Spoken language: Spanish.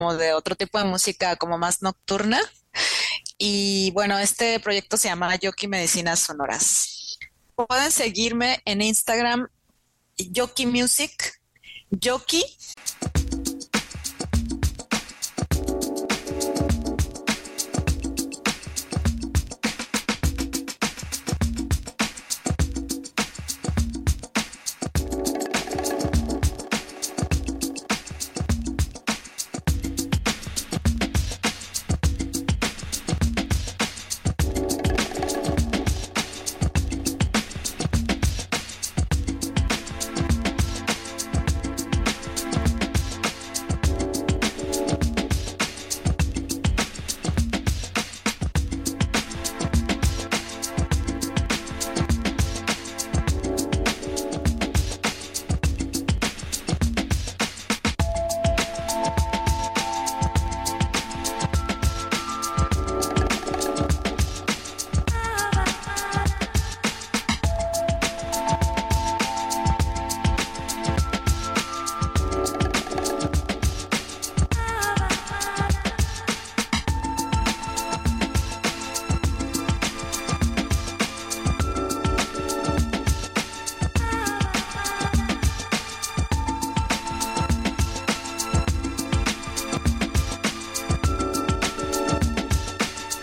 como de otro tipo de música como más nocturna. Y bueno, este proyecto se llama Yoki Medicinas Sonoras. Pueden seguirme en Instagram, Yoki Music, Yoki